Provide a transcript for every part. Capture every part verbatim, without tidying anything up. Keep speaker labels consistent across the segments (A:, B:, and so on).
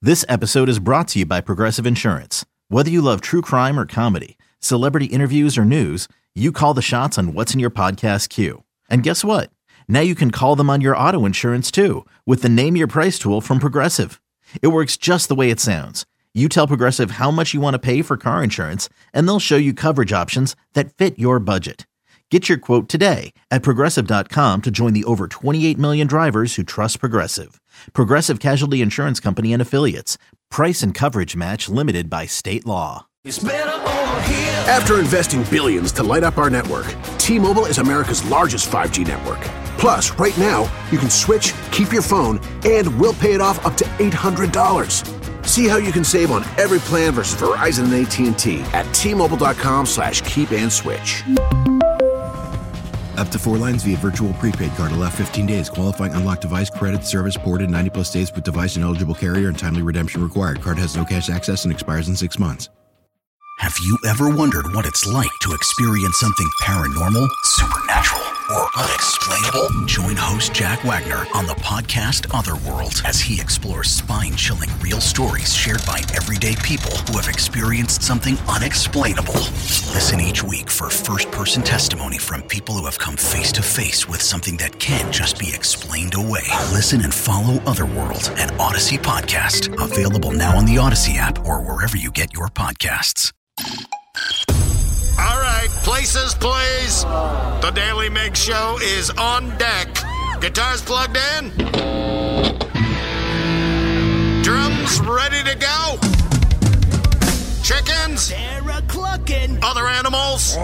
A: This episode is brought to you by Progressive Insurance. Whether you love true crime or comedy, celebrity interviews or news, you call the shots on what's in your podcast queue. And guess what? Now you can call them on your auto insurance too with the Name Your Price tool from Progressive. It works just the way it sounds. You tell Progressive how much you want to pay for car insurance, and they'll show you coverage options that fit your budget. Get your quote today at Progressive dot com to join the over twenty-eight million drivers who trust Progressive. Progressive Casualty Insurance Company and Affiliates. Price and coverage match limited by state law.
B: It's better over here. After investing billions to light up our network, T-Mobile is America's largest five G network. Plus, right now, you can switch, keep your phone, and we'll pay it off up to eight hundred dollars. See how you can save on every plan versus Verizon and A T and T at T-Mobile.com slash keep and switch.
C: Up to four lines via virtual prepaid card. Allow fifteen days. Qualifying unlocked device credit service ported ninety plus days with device and eligible carrier and timely redemption required. Card has no cash access and expires in six months.
D: Have you ever wondered what it's like to experience something paranormal, supernatural, or unexplainable? Join host Jack Wagner on the podcast Otherworld as he explores spine-chilling real stories shared by everyday people who have experienced something unexplainable. Listen each week for first-person testimony from people who have come face-to-face with something that can't just be explained away. Listen and follow Otherworld, an Odyssey podcast. Available now on the Odyssey app or wherever you get your podcasts.
E: All right, places, please. The Daily Mig Show is on deck. Guitars plugged in. Drums ready to go. Chickens.
B: They're clucking.
E: Other animals.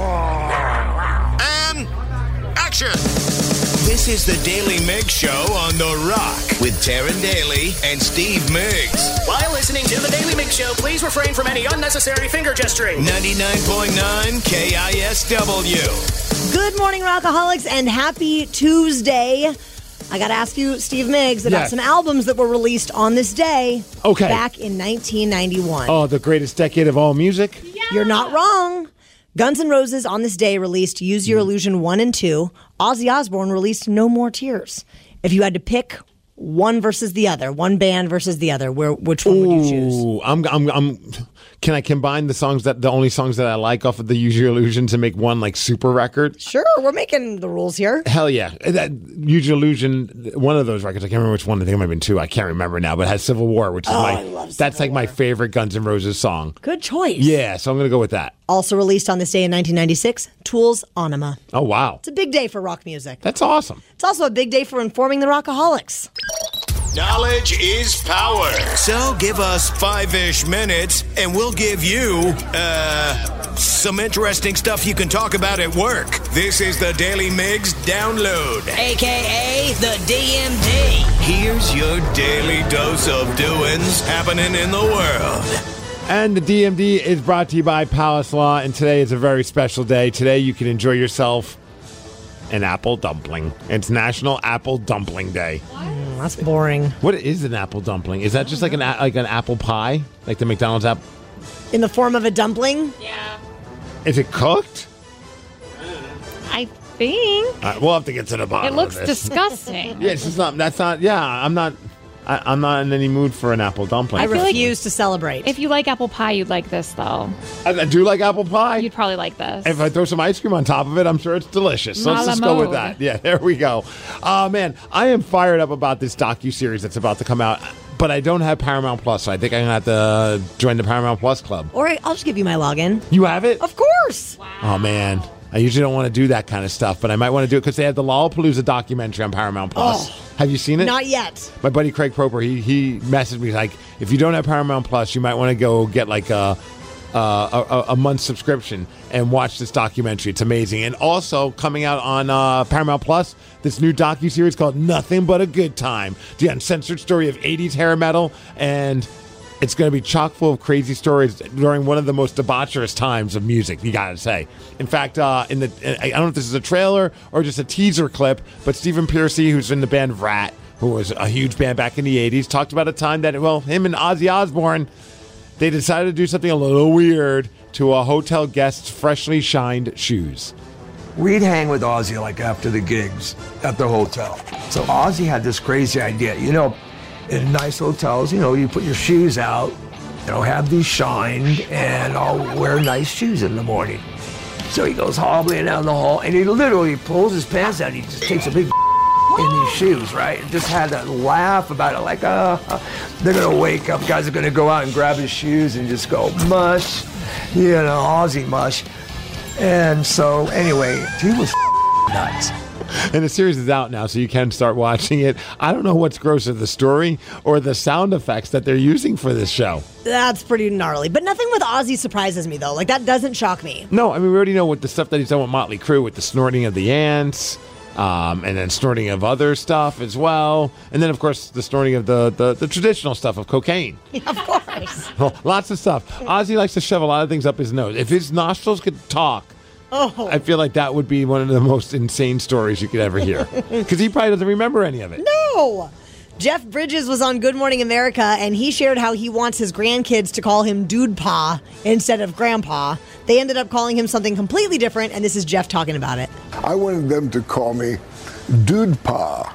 E: And action.
F: This is the Daily Mig Show on The Rock with Taryn Daly and Steve Miggs.
G: While listening to the Daily Mig Show, please refrain from any unnecessary finger gesturing.
F: ninety-nine point nine K I S W.
H: Good morning, Rockaholics, and happy Tuesday. I got to ask you, Steve Miggs, about
I: yes.
H: some albums that were released on this day
I: okay.
H: back in nineteen ninety-one.
I: Oh, the greatest decade of all music?
H: Yeah. You're not wrong. Guns N' Roses on this day released Use Your Illusion one and two. Ozzy Osbourne released No More Tears. If you had to pick one versus the other, one band versus the other, where which one
I: Ooh,
H: would you choose?
I: I'm, I'm, I'm, can I combine the songs that the only songs that I like off of the Use Your Illusion to make one like super record?
H: Sure, we're making the rules here.
I: Hell yeah. That Use Your Illusion, one of those records, I can't remember which one, I think it might have been two, I can't remember now, but it has Civil War, which is
H: oh,
I: my,
H: I love
I: that's
H: Civil
I: like
H: War.
I: my favorite Guns N' Roses song.
H: Good choice.
I: Yeah, so I'm going to go with that.
H: Also released on this day in nineteen ninety-six, Tool's Anima.
I: Oh, wow.
H: It's a big day for rock music.
I: That's awesome.
H: It's also a big day for informing the Rockaholics.
F: Knowledge is power. So give us five-ish minutes and we'll give you, uh, some interesting stuff you can talk about at work. This is the Daily Migs Download.
G: A K A the D M D.
F: Here's your daily dose of doings happening in the world.
I: And the D M D is brought to you by Palace Law, and today is a very special day. Today you can enjoy yourself an apple dumpling. It's National Apple Dumpling Day.
H: Mm, that's boring.
I: What is an apple dumpling? Is that just like an a- like an apple pie, like the McDonald's apple?
H: In the form of a dumpling?
J: Yeah.
I: Is it cooked?
J: I think.
I: Uh, we'll have to get to the bottom.
J: It looks
I: of this.
J: disgusting.
I: Yeah, it's just not. That's not. Yeah, I'm not. I, I'm not in any mood for an apple dumpling.
H: I,
J: I feel
H: refuse
J: like
H: to celebrate.
J: If you like apple pie, you'd like this, though.
I: I, I do like apple pie.
J: You'd probably like this.
I: If I throw some ice cream on top of it, I'm sure it's delicious. So let's just go with that. Yeah, there we go. Oh, man, I am fired up about this docuseries that's about to come out, but I don't have Paramount Plus, so I think I'm going to have to join the Paramount Plus club.
H: Or I'll just give you my login.
I: You have it?
H: Of course.
J: Wow.
I: Oh, man. I usually don't want to do that kind of stuff, but I might want to do it because they have the Lollapalooza documentary on Paramount Plus.
H: Oh,
I: have you seen it?
H: Not yet.
I: My buddy Craig Proper, he he messaged me like, if you don't have Paramount Plus, you might want to go get like a, a, a, a month subscription and watch this documentary. It's amazing. And also coming out on uh, Paramount Plus, this new docuseries called Nothing But a Good Time, the uncensored story of eighties hair metal, and it's going to be chock full of crazy stories during one of the most debaucherous times of music, you got to say. In fact, uh, in the I don't know if this is a trailer or just a teaser clip, but Stephen Pearcy, who's in the band Rat, who was a huge band back in the eighties, talked about a time that, well, him and Ozzy Osbourne, they decided to do something a little weird to a hotel guest's freshly shined shoes.
K: We'd hang with Ozzy like after the gigs at the hotel. So Ozzy had this crazy idea. You know, in nice hotels, you know, you put your shoes out, you know, have these shined, and I'll wear nice shoes in the morning. So he goes hobbling down the hall, and he literally pulls his pants out. He just takes a big in these shoes, right? And just had to laugh about it, like, uh, they're gonna wake up. Guys are gonna go out and grab his shoes and just go mush, you know, Aussie mush. And so, anyway, he was nuts.
I: And the series is out now, so you can start watching it. I don't know what's grosser, the story or the sound effects that they're using for this show.
H: That's pretty gnarly. But nothing with Ozzy surprises me, though. Like, that doesn't shock me.
I: No, I mean, we already know what the stuff that he's done with Motley Crue, with the snorting of the ants, um, and then snorting of other stuff as well. And then, of course, the snorting of the, the, the traditional stuff of cocaine.
H: Yeah, of course.
I: Well, lots of stuff. Ozzy likes to shove a lot of things up his nose. If his nostrils could talk,
H: Oh.
I: I feel like that would be one of the most insane stories you could ever hear. Because he probably doesn't remember any of it.
H: No! Jeff Bridges was on Good Morning America, and he shared how he wants his grandkids to call him Dude Pa instead of Grandpa. They ended up calling him something completely different, and this is Jeff talking about it.
L: I wanted them to call me Dude Pa.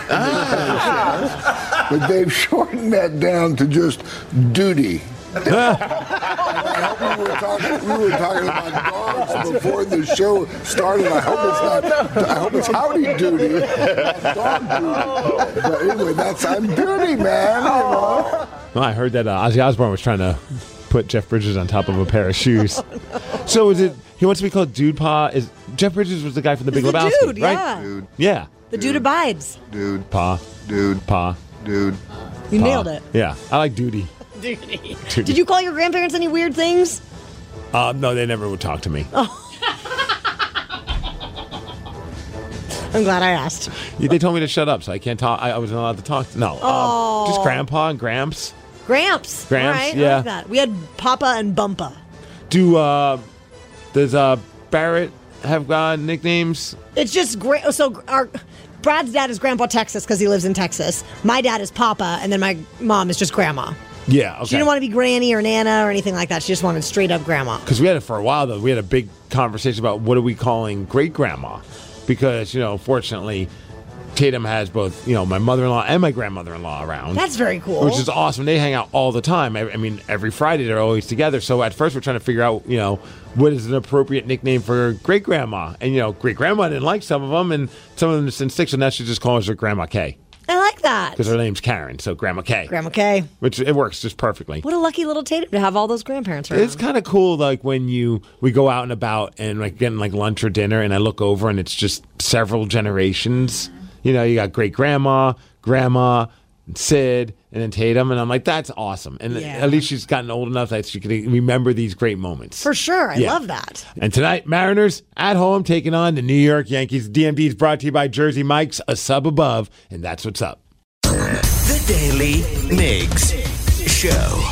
L: Ah. But they've shortened that down to just Duty. we, were talking, we were talking about dogs before the show started. I hope it's not. I hope it's Howdy Doody, dog duty. But anyway, that's I'm Duty, man. You know?
I: Well, I heard that uh, Ozzy Osbourne was trying to put Jeff Bridges on top of a pair of shoes. So is it? He wants to be called Dude Pa. Is Jeff Bridges was the guy from The Big
H: He's the
I: Lebowski,
H: dude,
I: right?
H: yeah.
L: Dude.
I: Yeah.
H: The dude, dude abides.
L: Dude.
I: Pa.
L: Dude.
I: Pa.
L: Dude.
H: You
I: Pa.
H: nailed it.
I: Yeah, I like Duty.
H: Duty.
I: Duty.
H: Did you call your grandparents any weird things?
I: Uh, no, they never would talk to me.
H: Oh. I'm glad I asked.
I: Yeah, they told me to shut up, so I can't talk. I, I wasn't allowed to talk. To, no,
H: Oh.
I: um, just Grandpa and Gramps.
H: Gramps.
I: Gramps,
H: All right,
I: yeah.
H: I like that. We had Papa and Bumpa.
I: Do uh, does uh Barrett have uh, nicknames?
H: It's just great. So our Brad's dad is Grandpa Texas because he lives in Texas. My dad is Papa, and then my mom is just Grandma.
I: Yeah, okay.
H: She didn't want to be Granny or Nana or anything like that. She just wanted straight up Grandma.
I: Because we had it for a while, though. We had a big conversation about what are we calling great grandma? Because, you know, fortunately, Tatum has both, you know, my mother-in-law and my grandmother-in-law around.
H: That's very cool.
I: Which is awesome. They hang out all the time. I, I mean, every Friday they're always together. So at first we're trying to figure out, you know, what is an appropriate nickname for great grandma? And, you know, great grandma didn't like some of them, and some of them just didn't stick. So now she just calls her Grandma K.
H: I like that.
I: Because her name's Karen, so Grandma K.
H: Grandma K.
I: Which it works just perfectly.
H: What a lucky little Tatum to have all those grandparents around.
I: It's kind of cool, like when you we go out and about and like getting like lunch or dinner, and I look over and it's just several generations. You know, you got great grandma, grandma, Sid, and then Tatum, and I'm like, that's awesome. And
H: Yeah.
I: at least she's gotten old enough that she can remember these great moments.
H: For sure. I
I: Yeah.
H: love that.
I: And tonight, Mariners at home taking on the New York Yankees. D M D is brought to you by Jersey Mike's, a sub above, and that's what's up.
D: The Daily Migs Show.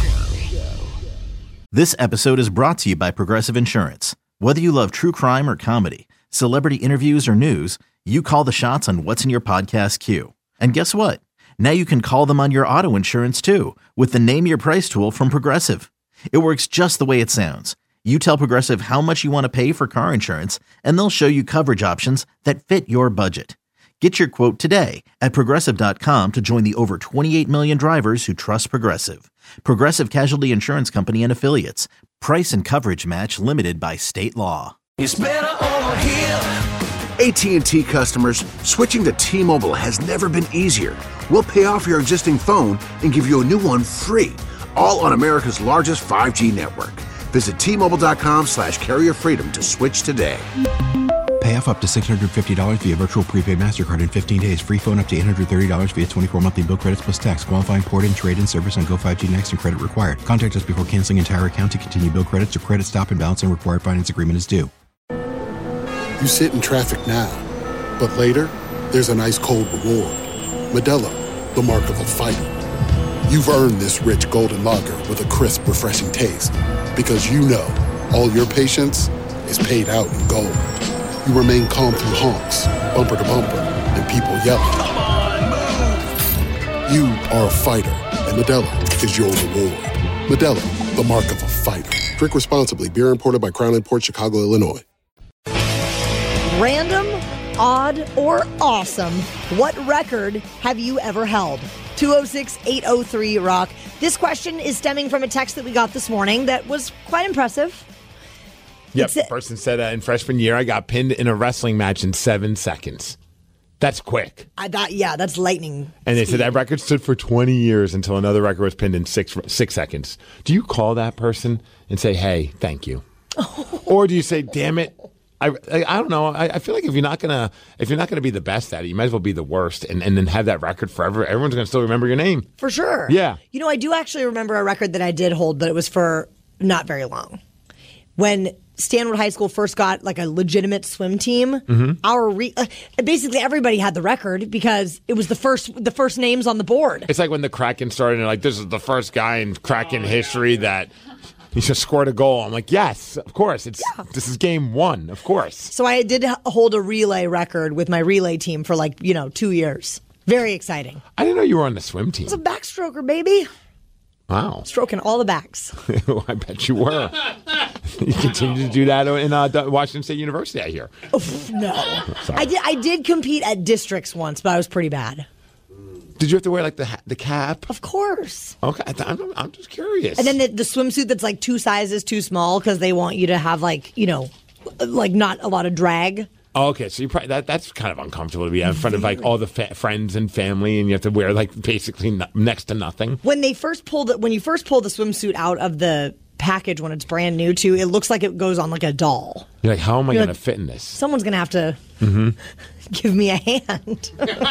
A: This episode is brought to you by Progressive Insurance. Whether you love true crime or comedy, celebrity interviews or news, you call the shots on what's in your podcast queue. And guess what? Now you can call them on your auto insurance too with the Name Your Price tool from Progressive. It works just the way it sounds. You tell Progressive how much you want to pay for car insurance, and they'll show you coverage options that fit your budget. Get your quote today at Progressive dot com to join the over twenty-eight million drivers who trust Progressive. Progressive Casualty Insurance Company and Affiliates. Price and coverage match limited by state law.
B: It's better over here. A T and T customers, switching to T-Mobile has never been easier. We'll pay off your existing phone and give you a new one free, all on America's largest five G network. Visit T Mobile dot com slash carrier freedom to switch today.
C: Pay off up to six hundred fifty dollars via virtual prepaid MasterCard in fifteen days. Free phone up to eight hundred thirty dollars via twenty-four monthly bill credits plus tax. Qualifying port-in, trade-in service on Go five G Next and credit required. Contact us before canceling entire account to continue bill credits or credit stop and balance on required finance agreement is due.
M: You sit in traffic now, but later, there's an ice-cold reward. Modelo, the mark of a fighter. You've earned this rich golden lager with a crisp, refreshing taste. Because you know, all your patience is paid out in gold. You remain calm through honks, bumper to bumper, and people yelling. Come on, move! You are a fighter, and Modelo is your reward. Modelo, the mark of a fighter. Drink responsibly. Beer imported by Crown Imports, Chicago, Illinois.
H: Random, odd, or awesome, what record have you ever held? two oh six, eight oh three, rock. This question is stemming from a text that we got this morning that was quite impressive.
I: Yep, the person said uh, in freshman year, I got pinned in a wrestling match in seven seconds. That's quick.
H: I thought, yeah, that's lightning.
I: And they
H: speed.
I: said that record stood for twenty years until another record was pinned in six six seconds. Do you call that person and say, hey, thank you? Or do you say, damn it? I, I, I don't know. I, I feel like if you're not gonna if you're not gonna be the best at it, you might as well be the worst and, and then have that record forever. Everyone's gonna still remember your name.
H: For sure.
I: Yeah.
H: You know, I do actually remember a record that I did hold, but it was for not very long. When Stanwood High School first got like a legitimate swim team,
I: Mhm.
H: our re- uh, basically everybody had the record because it was the first the first names on the board.
I: It's like when the Kraken started, and they're like, this is the first guy in Kraken history that he just scored a goal. I'm like, yes, of course. It's This is game one, of course.
H: So I did h- hold a relay record with my relay team for like, you know, two years. Very exciting.
I: I didn't know you were on the swim team.
H: I was a backstroker, baby.
I: Wow.
H: Stroking all the backs.
I: I bet you were. You continue to do that in uh, Washington State University, I hear.
H: Oof, no.
I: Sorry.
H: I did I did compete at districts once, but I was pretty bad.
I: Did you have to wear like the ha- the cap?
H: Of course.
I: Okay, I th- I'm, I'm just curious.
H: And then the, the swimsuit that's like two sizes too small because they want you to have like, you know, like not a lot of drag.
I: Oh, okay, so you probably that that's kind of uncomfortable to be in front of like all the fa- friends and family, and you have to wear like basically no- next to nothing.
H: When they first pull the when you first pull the swimsuit out of the package when it's brand new too, it looks like it goes on like a doll.
I: You're like, how am I
H: You're
I: going to
H: like,
I: fit in this?
H: Someone's gonna have to
I: Mm-hmm.
H: give me a hand.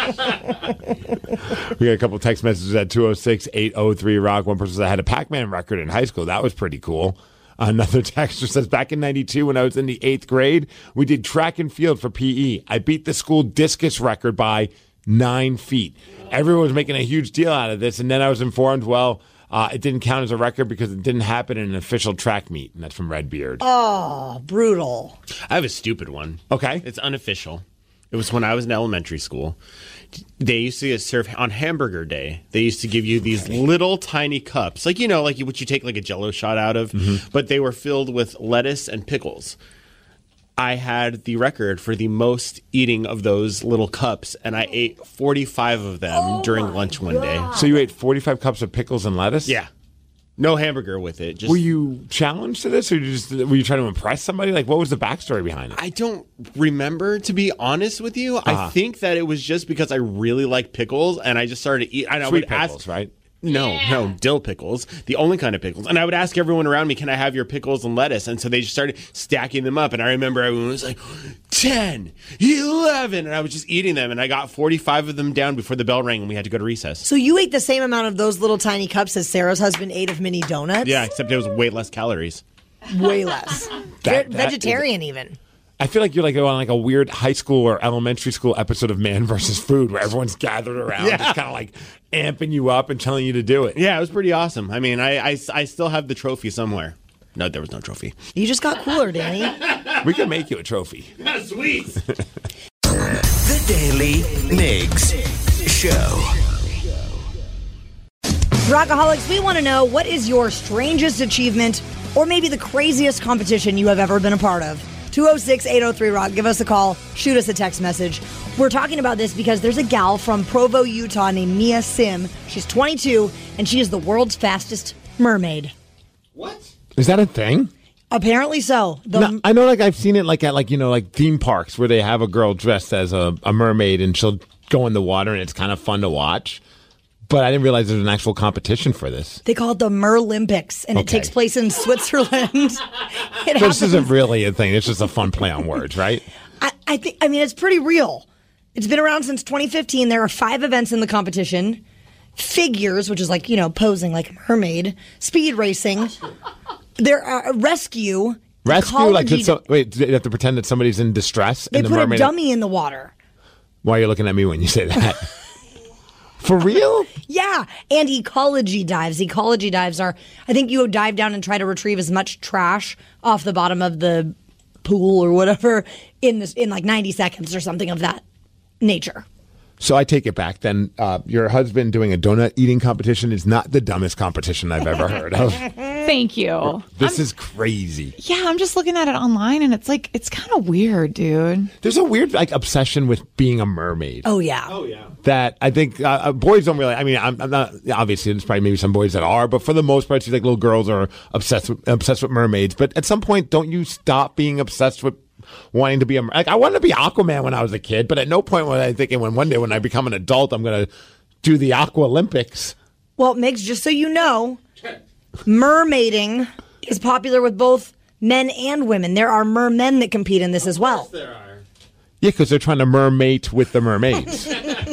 I: We got a couple text messages at two oh six, eight oh three, rock. One person said I had a Pac-Man record in high school. That was pretty cool. Another texter says, back in ninety-two when I was in the eighth grade, we did track and field for P E. I beat the school discus record by nine feet. Everyone was making a huge deal out of this, and then I was informed, well, uh, it didn't count as a record because it didn't happen in an official track meet, and that's from Redbeard.
H: Oh, brutal.
N: I have a stupid one.
I: Okay.
N: It's unofficial. It was when I was in elementary school. They used to serve on Hamburger Day. They used to give you these little tiny cups, like, you know, like what you take like a Jell-O shot out of,
I: Mm-hmm.
N: but they were filled with lettuce and pickles. I had the record for the most eating of those little cups, and I ate forty-five of them
H: Oh
N: during lunch one day.
I: So you ate forty-five cups of pickles and lettuce?
N: Yeah. No hamburger with it. Just
I: Were you challenged to this, or you just were you trying to impress somebody? Like, what was the backstory behind it?
N: I don't remember, to be honest with you. I
I: Uh-huh.
N: think that it was just because I really like pickles, and I just started to eat. I know,
I: Sweet
N: I would
I: pickles,
N: ask,
I: right?
N: No, no, dill pickles, the only kind of pickles. And I would ask everyone around me, can I have your pickles and lettuce? And so they just started stacking them up. And I remember everyone was like, ten, eleven. And I was just eating them. And I got forty-five of them down before the bell rang and we had to go to recess.
H: So you ate the same amount of those little tiny cups as Sarah's husband ate of mini donuts?
N: Yeah, except it was way less calories.
H: Way less.
I: That-
H: Ve-
I: that
H: vegetarian even.
I: I feel like you're like on like a weird high school or elementary school episode of Man versus Food, where everyone's gathered around,
N: Yeah.
I: just kind of like amping you up and telling you to do it.
N: Yeah, it was pretty awesome. I mean, I, I, I still have the trophy somewhere. No, there was no trophy.
H: You just got cooler, Danny.
I: We can make you a trophy.
N: Sweet.
D: The Daily Migs Show.
H: Rockaholics, we want to know, what is your strangest achievement or maybe the craziest competition you have ever been a part of? two oh six, eight oh three, rock. Give us a call. Shoot us a text message. We're talking about this because there's a gal from Provo, Utah named Mia Sim. She's twenty-two, and she is the world's fastest mermaid.
I: Is that a thing?
H: Apparently so. The,
I: No, I know, like I've seen it, like at like you know, like theme parks where they have a girl dressed as a, a mermaid and she'll go in the water and it's kind of fun to watch. But I didn't realize there's an actual competition for this.
H: They call it the Merlympics, and it
I: Okay.
H: takes place in Switzerland. It
I: So this isn't
H: happens-
I: really a thing. It's just a fun play on words, right?
H: I, I think. I mean, it's pretty real. It's been around since twenty fifteen. There are five events in the competition: figures, which is like you know posing like a mermaid; speed racing. There are rescue.
I: Rescue, like
H: ecology-
I: did so, wait, you have to pretend that somebody's in distress.
H: they
I: and the
H: put
I: mermaid.
H: a dummy in the water.
I: Why are you looking at me when you say that? For real?
H: Yeah, and ecology dives. Ecology dives are, I think you dive down and try to retrieve as much trash off the bottom of the pool or whatever in this in like ninety seconds or something of that nature.
I: So I take it back. Then uh, your husband doing a donut eating competition is not the dumbest competition I've ever heard of.
O: Thank you.
I: This I'm, is crazy.
O: Yeah, I'm just looking at it online, and it's like it's kind of weird, dude.
I: There's a weird like obsession with being a mermaid.
H: Oh yeah.
N: Oh yeah.
I: That I think uh, boys don't really. I mean, I'm, I'm not. Obviously, there's probably maybe some boys that are, but for the most part, it's like little girls are obsessed with, obsessed with mermaids. But at some point, don't you stop being obsessed with wanting to be a like? I wanted to be Aquaman when I was a kid, but at no point was I thinking when one day when I become an adult, I'm going to do the Aqua Olympics.
H: Well, Migs, just so you know, mermaiding is popular with both men and women. There are mermen that compete in this as well.
N: There are.
I: Yeah, because they're trying to mermate with the mermaids.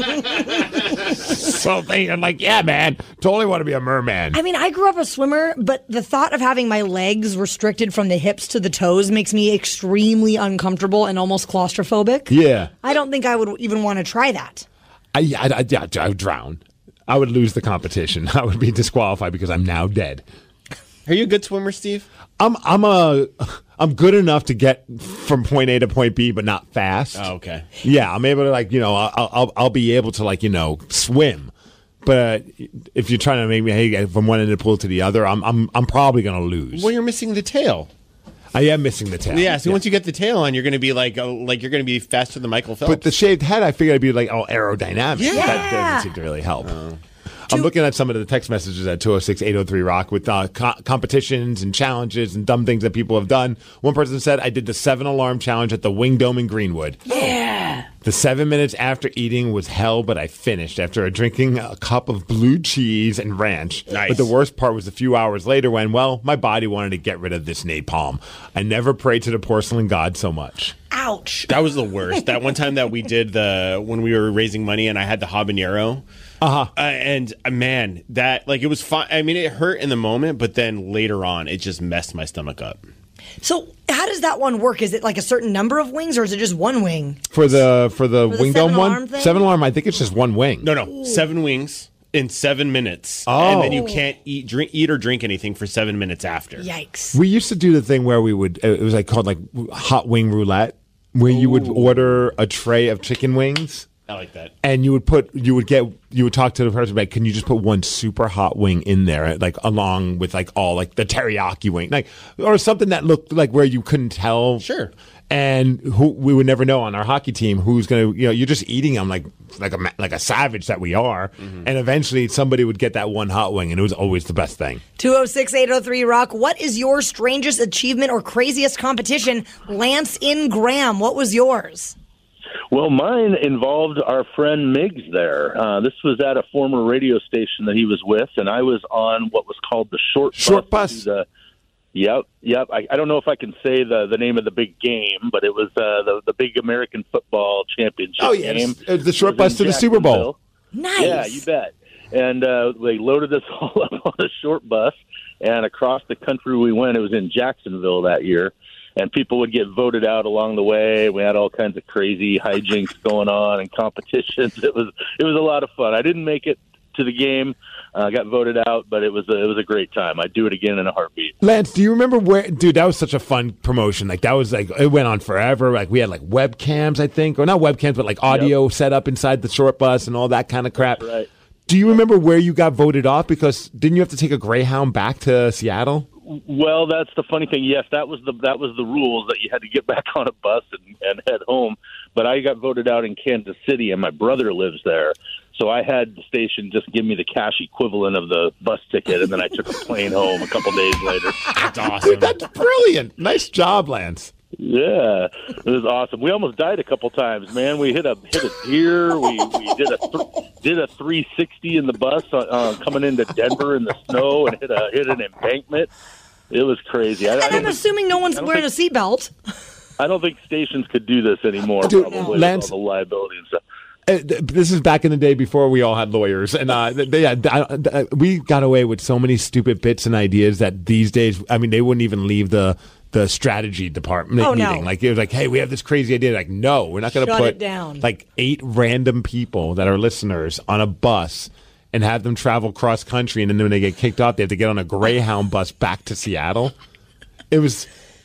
I: So they are like, yeah, man, totally want to be a merman.
H: I mean, I grew up a swimmer, but the thought of having my legs restricted from the hips to the toes makes me extremely uncomfortable and almost claustrophobic.
I: Yeah.
H: I don't think I would even want to try that.
I: I, I, I, I would drown. I would lose the competition. I would be disqualified because I'm now dead.
N: Are you a good swimmer, Steve?
I: I'm I'm a I'm good enough to get from point A to point B, but not fast.
N: Oh, okay.
I: Yeah, I'm able to like you know I'll I'll, I'll be able to like you know swim, but if you're trying to make me hey from one end of the pool to the other, I'm I'm I'm probably gonna lose.
N: Well, you're missing the tail.
I: I am missing the tail.
N: Yeah, so
I: yeah.
N: once you get the tail on, you're going to be like uh, like you're going to be faster than Michael Phelps.
I: But the shaved head, I figured I'd be like oh aerodynamic.
N: Yeah.
I: That doesn't seem to really help. Oh. I'm looking at some of the text messages at two oh six, eight oh three rock with uh, co- competitions and challenges and dumb things that people have done. One person said, I did the seven alarm challenge at the Wing Dome in Greenwood.
H: Yeah.
I: The seven minutes after eating was hell, but I finished after drinking a cup of blue cheese and ranch.
N: Nice.
I: But the worst part was a few hours later when, well, my body wanted to get rid of this napalm. I never prayed to the porcelain god so much.
H: Ouch.
N: That was the worst. That one time that we did the, when we were raising money and I had the habanero.
I: Uh-huh.
N: Uh, and uh, man, that, like, it was fine. I mean, it hurt in the moment, but then later on, it just messed my stomach up.
H: So how does that one work? Is it like a certain number of wings or is it just one wing?
I: For the for the,
H: For the
I: Wing Dome one?
H: seven-alarm thing?
I: Seven alarm, I think it's just one wing.
N: No, no. Seven wings in seven minutes.
I: Oh.
N: And then you can't eat, drink, eat or drink anything for seven minutes after.
H: Yikes.
I: We used to do the thing where we would, it was like called like hot wing roulette, where you would order a tray of chicken wings.
N: I like that.
I: And you would put, you would get, you would talk to the person like, can you just put one super hot wing in there, like along with like all like the teriyaki wing, like or something that looked like where you couldn't tell.
N: Sure.
I: And who we would never know on our hockey team who's gonna, you know, you're just eating them like like a like a savage that we are, mm-hmm. And eventually somebody would get that one hot wing, and it was always the best thing.
H: two oh six, eight oh three rock. What is your strangest achievement or craziest competition? Lance in Graham, what was yours?
P: Well, mine involved our friend Miggs there. Uh, this was at a former radio station that he was with, and I was on what was called the short bus.
I: Short bus.
P: The, yep, yep. I, I don't know if I can say the, the name of the big game, but it was uh, the the big American football championship
I: oh, yeah,
P: game.
I: It's the short bus to the Super Bowl.
H: Nice.
P: Yeah, you bet. And uh, they loaded us all up on a short bus, and across the country we went. It was in Jacksonville that year. And people would get voted out along the way. We had all kinds of crazy hijinks going on and competitions. It was it was a lot of fun. I didn't make it to the game. I uh, got voted out, but it was a, it was a great time. I'd do it again in a heartbeat.
I: Lance, do you remember where? Dude, that was such a fun promotion. Like that was like it went on forever. Like we had like webcams, I think, or not webcams, but like audio yep. set up inside the short bus and all that kind of crap.
P: That's right.
I: Do you remember where you got voted off? Because didn't you have to take a Greyhound back to Seattle?
P: Well, that's the funny thing. Yes, that was the that was the rules, that you had to get back on a bus and, and head home. But I got voted out in Kansas City, and my brother lives there. So I had the station just give me the cash equivalent of the bus ticket, and then I took a plane home a couple days later.
I: That's awesome. Dude, that's brilliant. Nice job, Lance.
P: Yeah, it was awesome. We almost died a couple times, man. We hit a hit a deer. We we did a th- did a three sixty in the bus uh, coming into Denver in the snow, and hit a hit an embankment. It was crazy. I,
H: and
P: I
H: I'm
P: think,
H: assuming no one's wearing think, a seatbelt.
P: I don't think stations could do this anymore.
I: Dude,
P: probably
I: Lance,
P: with all the liability and stuff.
I: Uh, this is back in the day before we all had lawyers, and uh, they, uh, we got away with so many stupid bits and ideas that these days, I mean, they wouldn't even leave the the strategy department
H: oh,
I: meeting.
H: No.
I: Like it was like, hey, we have this crazy idea. Like, no, we're not going to put
H: down.
I: like eight random people that are listeners on a bus and have them travel cross country, and then when they get kicked off, they have to get on a Greyhound bus back to Seattle. It was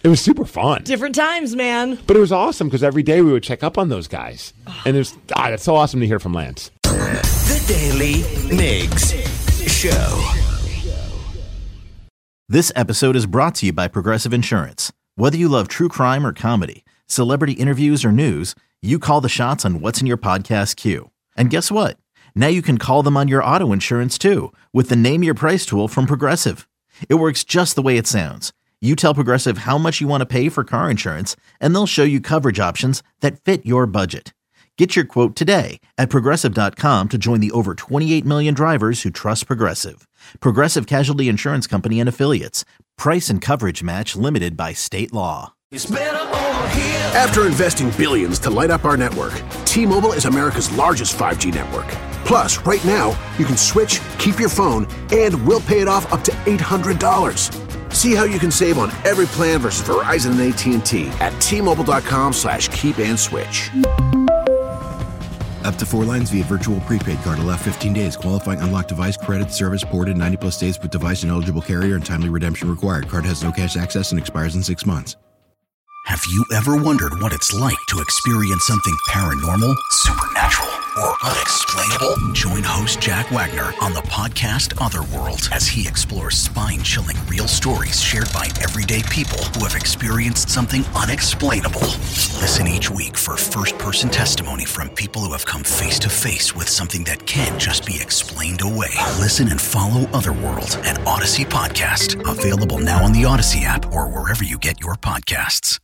I: It was super fun.
H: Different times, man.
I: But it was awesome because every day we would check up on those guys. And it was, ah, it's so awesome to hear from Lance.
D: The Daily Migs Show.
A: This episode is brought to you by Progressive Insurance. Whether you love true crime or comedy, celebrity interviews or news, you call the shots on what's in your podcast queue. And guess what? Now you can call them on your auto insurance too with the Name Your Price tool from Progressive. It works just the way it sounds. You tell Progressive how much you want to pay for car insurance, and they'll show you coverage options that fit your budget. Get your quote today at Progressive dot com to join the over twenty-eight million drivers who trust Progressive. Progressive Casualty Insurance Company and Affiliates. Price and coverage match limited by state law.
B: After investing billions to light up our network, T-Mobile is America's largest five G network. Plus, right now, you can switch, keep your phone, and we'll pay it off up to eight hundred dollars. See how you can save on every plan versus Verizon and A T and T at T-Mobile.com slash keep and switch.
C: Up to four lines via virtual prepaid card. Allow fifteen days. Qualifying unlocked device credit service ported ninety plus days with device and eligible carrier and timely redemption required. Card has no cash access and expires in six months.
D: Have you ever wondered what it's like to experience something paranormal, supernatural, or unexplainable? Join host Jack Wagner on the podcast Otherworld as he explores spine-chilling real stories shared by everyday people who have experienced something unexplainable. Listen each week for first-person testimony from people who have come face-to-face with something that can't just be explained away. Listen and follow Otherworld, an Odyssey podcast. Available now on the Odyssey app or wherever you get your podcasts.